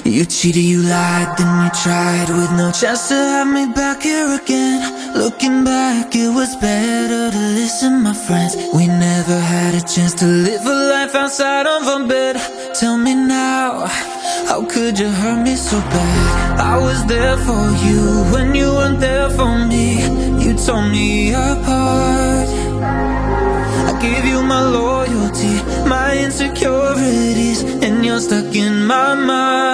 You cheated, you lied, then you tried, with no chance to have me back here again. Looking back, it was better to listen, my friends. We never had a chance to live a life outside of our bed. Tell me now, how could you hurt me so bad? I was there for you when you weren't there for me. You tore me apart. I gave you my loyalty, my insecurities, and you're stuck in my mind.